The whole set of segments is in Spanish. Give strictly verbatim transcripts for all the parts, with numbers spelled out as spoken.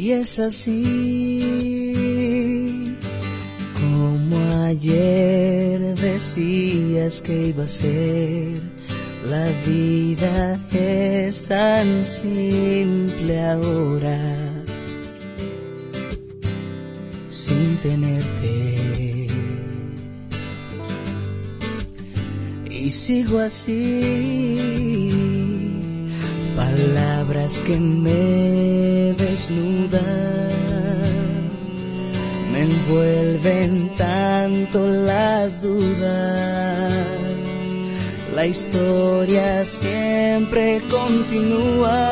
Y es así como ayer decías que iba a ser. La vida es tan simple ahora, sin tenerte. Y sigo así, palabras que me desnudan, me envuelven tanto las dudas. La historia siempre continúa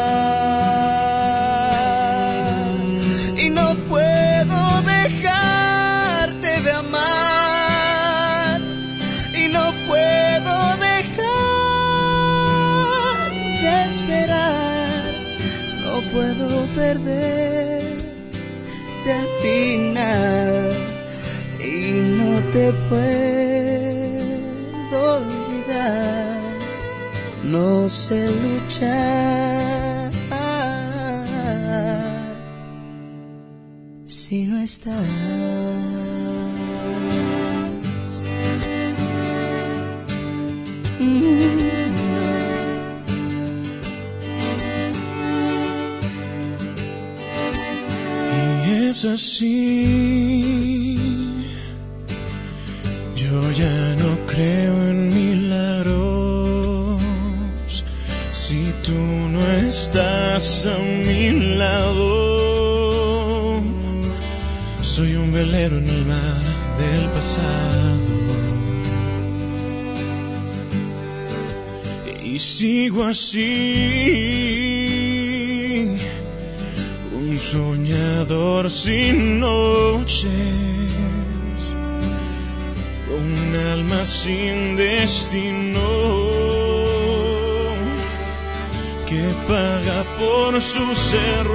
y no puedo dejarte de amar, y no puedo dejar de esperar, no puedo perderte al final y no te puedo olvidar. No sé luchar si no estás. Mm. Y es así, yo ya no creo en milagros. Si tú no estás a mi lado, soy un velero en el mar del pasado. Y sigo así, un soñador sin noches, un alma sin destino, que paga por sus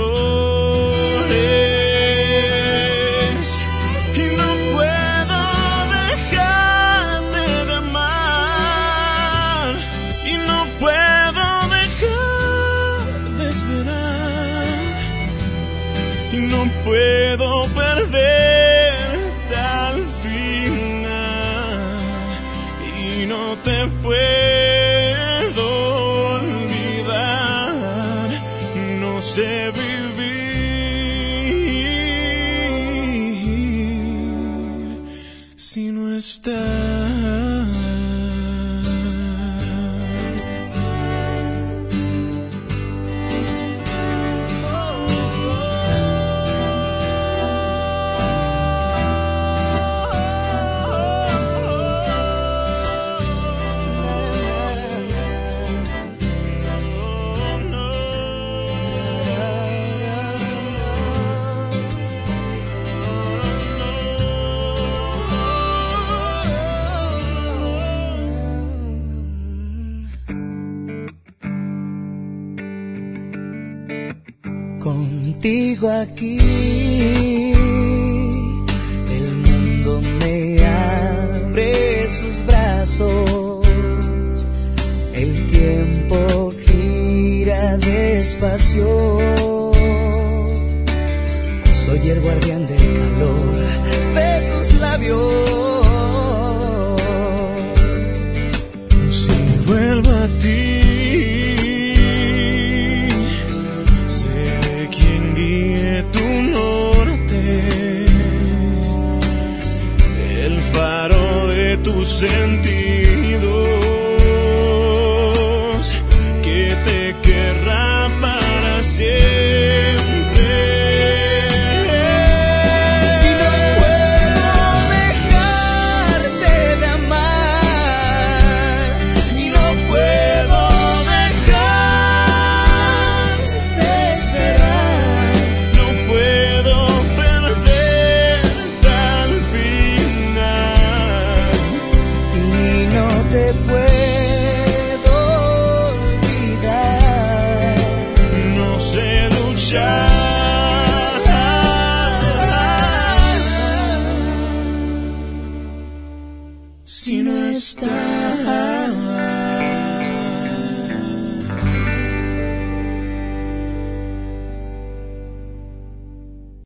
errores. Y no puedo dejarte de amar, y no puedo dejar de esperar, y no puedo perderte al final, y no te puedo olvidar. No sé vivir si no estás. Contigo aquí el mundo me abre sus brazos, el tiempo gira despacio, soy el guardián del calor de tus labios. Si vuelvo a ti, tus sentidos, que te querrá para siempre. Y no puedo dejarte de amar, y no puedo dejar de esperar, no puedo perderte al final, no te puedo olvidar. no sé luchar si no estás.